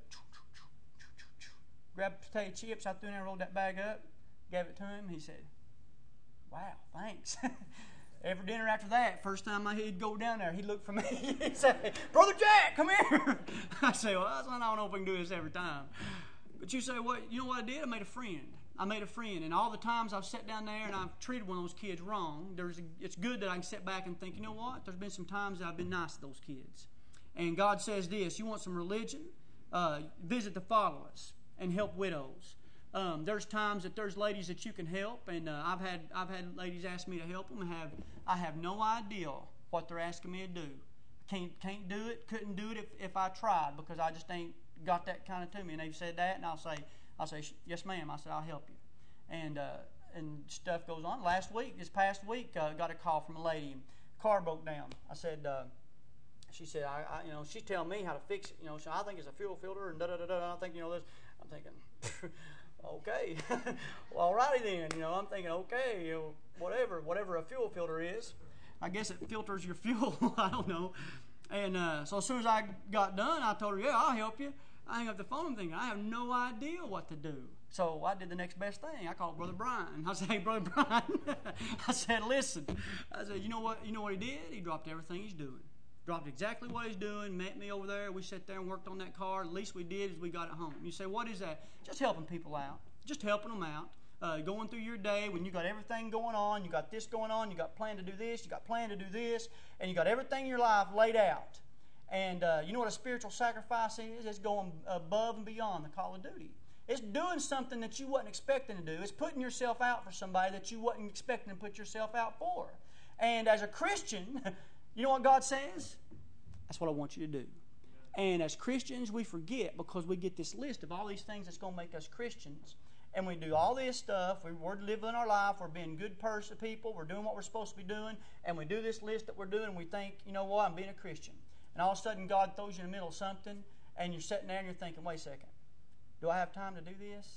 [SPEAKER 1] grabbed potato chips, I threw in there, rolled that bag up, gave it to him. He said, wow, thanks. Every dinner after that, first time I he'd go down there, he'd look for me. He'd say, Brother Jack, come here. I say, well, I don't know if we can do this every time. But you say, what? You know what I did? I made a friend. I made a friend, and all the times I've sat down there and I've treated one of those kids wrong, there's a, it's good that I can sit back and think, you know what? There's been some times that I've been nice to those kids. And God says this, you want some religion? Uh, visit the fatherless and help widows. Um, there's times that there's ladies that you can help, and uh, I've had I've had ladies ask me to help them. And have I have no idea what they're asking me to do. Can't can't do it. Couldn't do it if, if I tried, because I just ain't got that kind of to me. And they've said that, and I'll say I'll say yes, ma'am. I said I'll help you, and uh, and stuff goes on. Last week, this past week, uh, got a call from a lady. Car broke down. I said. Uh, She said, I, I, you know, she's telling me how to fix it. You know, so I think it's a fuel filter and da da da da. I think, you know, this. I'm thinking, okay, well, all righty then. You know, I'm thinking, okay, you know, whatever, whatever a fuel filter is. I guess it filters your fuel. I don't know. And uh, so as soon as I got done, I told her, yeah, I'll help you. I hang up the phone and thinking, I have no idea what to do. So I did the next best thing. I called Brother Brian. I said, hey, Brother Brian. I said, listen. I said, you know what? You know what he did? He dropped everything he's doing. Dropped exactly what he's doing, met me over there. We sat there and worked on that car. The least we did is we got it home. You say, what is that? Just helping people out. Just helping them out. Uh, going through your day when you got everything going on, you got this going on, you got plan to do this, you got plan to do this, and you got everything in your life laid out. And uh, you know what a spiritual sacrifice is? It's going above and beyond the call of duty. It's doing something that you wasn't expecting to do. It's putting yourself out for somebody that you wasn't expecting to put yourself out for. And as a Christian, you know what God says? That's what I want you to do. And as Christians, we forget, because we get this list of all these things that's going to make us Christians. And we do all this stuff. We're living our life. We're being good person people. We're doing what we're supposed to be doing. And we do this list that we're doing. And we think, you know what, I'm being a Christian. And all of a sudden, God throws you in the middle of something. And you're sitting there and you're thinking, wait a second. Do I have time to do this?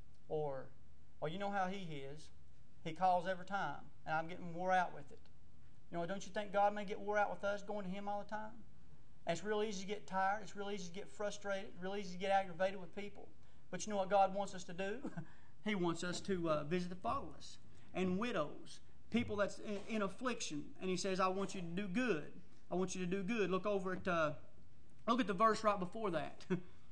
[SPEAKER 1] Or, well, you know how He is. He calls every time. And I'm getting wore out with it. You know, don't you think God may get wore out with us going to Him all the time? And it's real easy to get tired. It's real easy to get frustrated. It's real easy to get aggravated with people. But you know what God wants us to do? He wants us to uh, visit the fatherless and widows, people that's in, in affliction. And He says, I want you to do good. I want you to do good. Look over at, uh, look at the verse right before that.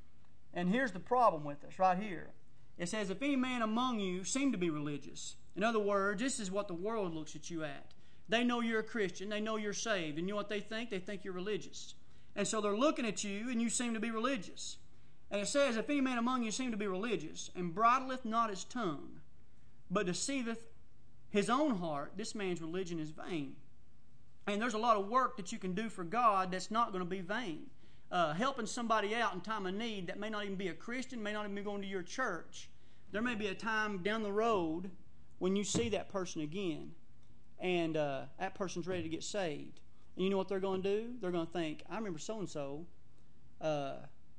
[SPEAKER 1] And here's the problem with us right here. It says, if any man among you seem to be religious. In other words, this is what the world looks at you at. They know you're a Christian. They know you're saved. And you know what they think? They think you're religious. And so they're looking at you, and you seem to be religious. And it says, if any man among you seem to be religious, and bridleth not his tongue, but deceiveth his own heart, this man's religion is vain. And there's a lot of work that you can do for God that's not going to be vain. Uh, helping somebody out in time of need that may not even be a Christian, may not even be going to your church. There may be a time down the road when you see that person again, and uh, that person's ready to get saved. And you know what they're going to do? They're going to think, I remember so-and-so. Uh,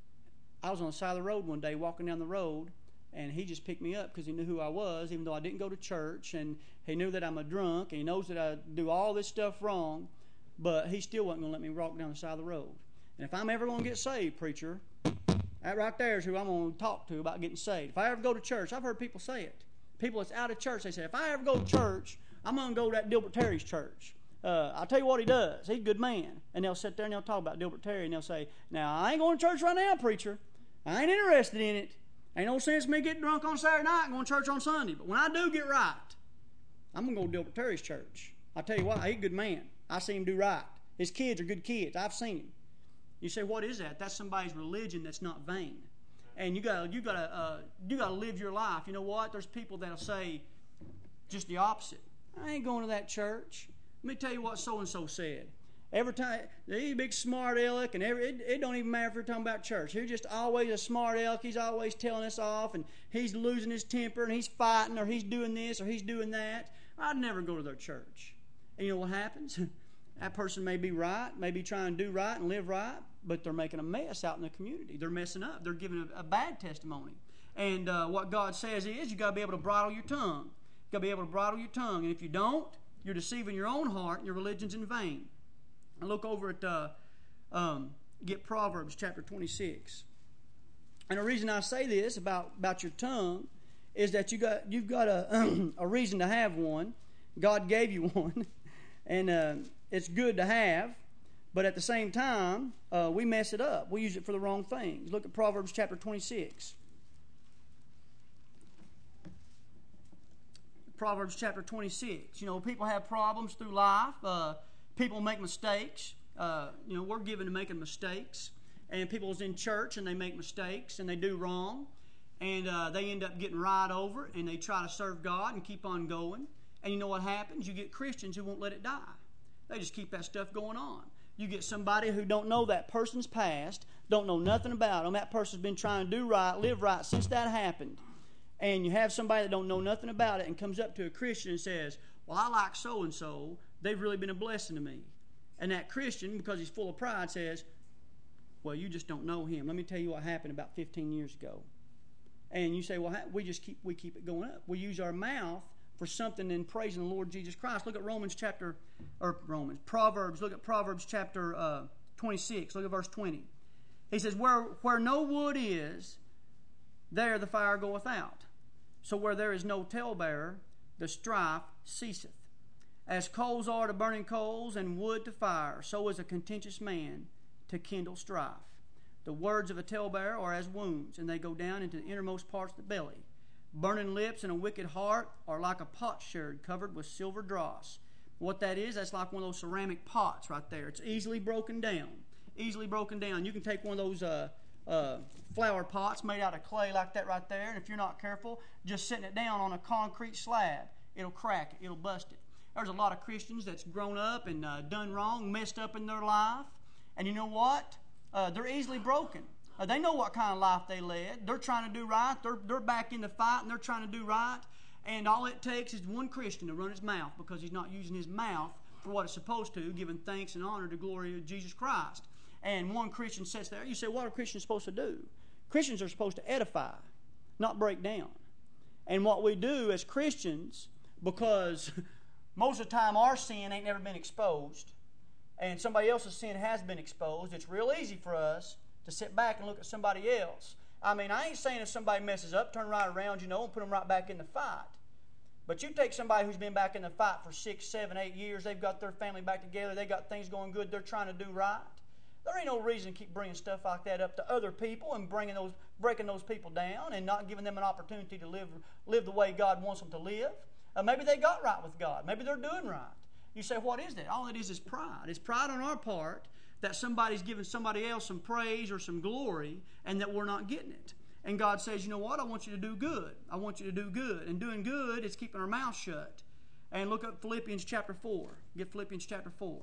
[SPEAKER 1] I was on the side of the road one day walking down the road, and he just picked me up because he knew who I was, even though I didn't go to church, and he knew that I'm a drunk, and he knows that I do all this stuff wrong, but he still wasn't going to let me walk down the side of the road. And if I'm ever going to get saved, preacher, that right there is who I'm going to talk to about getting saved. If I ever go to church, I've heard people say it. People that's out of church, they say, if I ever go to church, I'm going to go to that Dilbert Terry's church. Uh, I'll tell you what he does. He's a good man. And they'll sit there and they'll talk about Dilbert Terry, and they'll say, now, I ain't going to church right now, preacher. I ain't interested in it. Ain't no sense me getting drunk on Saturday night and going to church on Sunday. But when I do get right, I'm going to go to Dilbert Terry's church. I'll tell you what, he's a good man. I see him do right. His kids are good kids. I've seen him. You say, what is that? That's somebody's religion that's not vain. And you got you got to uh, you got to live your life. You know what? There's people that'll say just the opposite. I ain't going to that church. Let me tell you what so-and-so said. Every time, he's a big smart aleck, and every, it, it don't even matter if we're talking about church. He's just always a smart aleck. He's always telling us off, and he's losing his temper, and he's fighting, or he's doing this, or he's doing that. I'd never go to their church. And you know what happens? That person may be right, may be trying to do right and live right, but they're making a mess out in the community. They're messing up. They're giving a, a bad testimony. And uh, what God says is you got to be able to bridle your tongue. You got to be able to bridle your tongue. And if you don't, you're deceiving your own heart, and your religion's in vain. And look over at, uh, um, get Proverbs chapter twenty-six. And the reason I say this about, about your tongue is that you got, you've got a, a reason to have one. God gave you one. And uh, it's good to have. But at the same time, uh, we mess it up. We use it for the wrong things. Look at Proverbs chapter twenty-six. Proverbs chapter twenty-six. You know, people have problems through life. Uh, people make mistakes. Uh, you know, we're given to making mistakes. And people's in church and they make mistakes and they do wrong. And uh, they end up getting right over it and they try to serve God and keep on going. And you know what happens? You get Christians who won't let it die. They just keep that stuff going on. You get somebody who don't know that person's past, don't know nothing about them. That person's been trying to do right, live right since that happened. And you have somebody that don't know nothing about it and comes up to a Christian and says, well, I like so-and-so. They've really been a blessing to me. And that Christian, because he's full of pride, says, well, you just don't know him. Let me tell you what happened about fifteen years ago. And you say, well, we just keep we keep it going up. We use our mouth for something in praising the Lord Jesus Christ. Look at Romans chapter, or Romans, Proverbs. Look at Proverbs chapter uh, twenty-six. Look at verse twenty. He says, where, where no wood is, there the fire goeth out. So where there is no talebearer, the strife ceaseth. As coals are to burning coals, and wood to fire, so is a contentious man to kindle strife. The words of a talebearer are as wounds, and they go down into the innermost parts of the belly. Burning lips and a wicked heart are like a potsherd covered with silver dross. What that is, that's like one of those ceramic pots right there. It's easily broken down. Easily broken down. You can take one of those uh, uh, flower pots made out of clay like that right there, and if you're not careful, just setting it down on a concrete slab, it'll crack it. It'll bust it. There's a lot of Christians that's grown up and uh, done wrong, messed up in their life. And you know what? Uh, they're easily broken. Uh, they know what kind of life they led. They're trying to do right. They're, they're back in the fight and they're trying to do right. And all it takes is one Christian to run his mouth because he's not using his mouth for what it's supposed to, giving thanks and honor to glory of Jesus Christ. And one Christian sits there. You say, what are Christians supposed to do? Christians are supposed to edify, not break down. And what we do as Christians, because most of the time our sin ain't never been exposed, and somebody else's sin has been exposed, it's real easy for us to sit back and look at somebody else. I mean, I ain't saying if somebody messes up, turn right around, you know, and put them right back in the fight. But you take somebody who's been back in the fight for six, seven, eight years, they've got their family back together, they got things going good, they're trying to do right. There ain't no reason to keep bringing stuff like that up to other people and bringing those, breaking those people down and not giving them an opportunity to live, live the way God wants them to live. Uh, maybe they got right with God. Maybe they're doing right. You say, what is that? All it is is pride. It's pride on our part that somebody's giving somebody else some praise or some glory and that we're not getting it. And God says, you know what? I want you to do good. I want you to do good. And doing good is keeping our mouth shut. And look up Philippians chapter four. Get Philippians chapter four.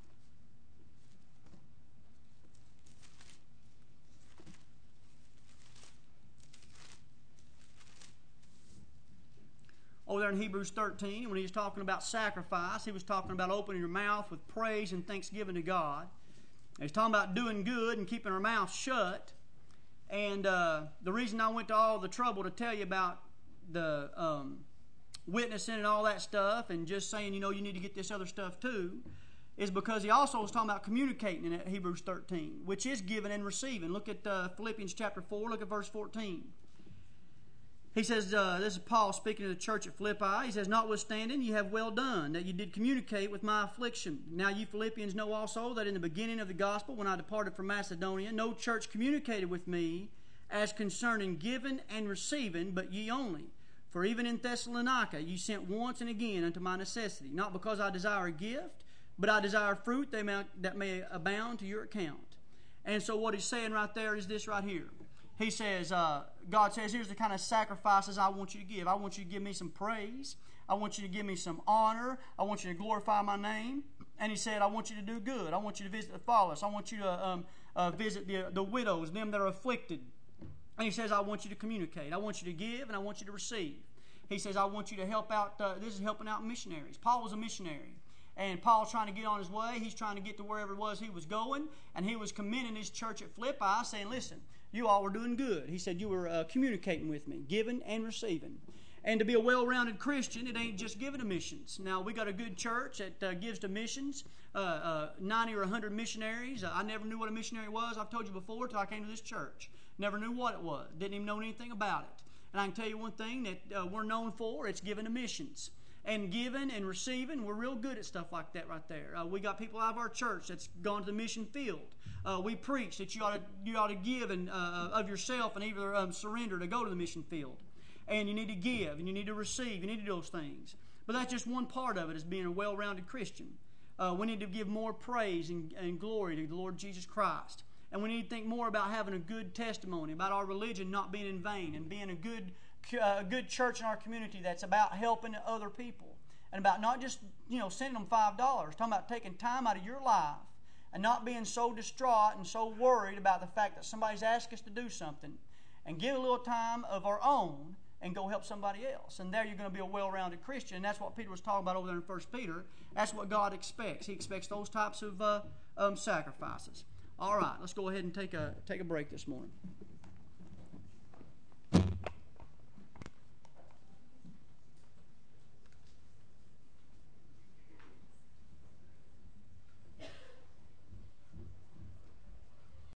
[SPEAKER 1] Over there in Hebrews thirteen, when he was talking about sacrifice, he was talking about opening your mouth with praise and thanksgiving to God. And he's talking about doing good and keeping our mouth shut. And uh, the reason I went to all the trouble to tell you about the um, witnessing and all that stuff and just saying, you know, you need to get this other stuff too, is because he also was talking about communicating in Hebrews thirteen, which is giving and receiving. Look at uh, Philippians chapter four, look at verse fourteen. He says, uh, this is Paul speaking to the church at Philippi. He says, notwithstanding, ye have well done, that ye did communicate with my affliction. Now ye Philippians know also that in the beginning of the gospel, when I departed from Macedonia, no church communicated with me as concerning giving and receiving, but ye only. For even in Thessalonica ye sent once and again unto my necessity, not because I desire a gift, but I desire fruit that may, that may abound to your account. And so what he's saying right there is this right here. He says, uh, God says, here's the kind of sacrifices I want you to give. I want you to give me some praise. I want you to give me some honor. I want you to glorify my name. And he said, I want you to do good. I want you to visit the fatherless. I want you to um, uh, visit the, the widows, them that are afflicted. And he says, I want you to communicate. I want you to give and I want you to receive. He says, I want you to help out. Uh, this is helping out missionaries. Paul was a missionary. And Paul's trying to get on his way. He's trying to get to wherever it was he was going. And he was commending his church at Philippi, saying, listen, you all were doing good. He said, you were uh, communicating with me, giving and receiving. And to be a well-rounded Christian, it ain't just giving to missions. Now, we got a good church that uh, gives to missions, uh, uh, ninety or one hundred missionaries. Uh, I never knew what a missionary was. I've told you before until I came to this church. Never knew what it was. Didn't even know anything about it. And I can tell you one thing that uh, we're known for, it's giving to missions. And giving and receiving, we're real good at stuff like that right there. Uh, we got people out of our church that's gone to the mission field. Uh, we preach that you ought to, you ought to give and, uh, of yourself and either um, surrender to go to the mission field. and you need to give, and you need to receive. You need to do those things. But that's just one part of it, as being a well-rounded Christian. Uh, we need to give more praise and, and glory to the Lord Jesus Christ. And we need to think more about having a good testimony, about our religion not being in vain, and being a good, uh, a good church in our community that's about helping other people. And about not just, you know, sending them five dollars. Talking about taking time out of your life and not being so distraught and so worried about the fact that somebody's asked us to do something, and give a little time of our own and go help somebody else. And there you're going to be a well-rounded Christian. And that's what Peter was talking about over there in First Peter. That's what God expects. He expects those types of uh, um, sacrifices. All right, let's go ahead and take a take a break this morning.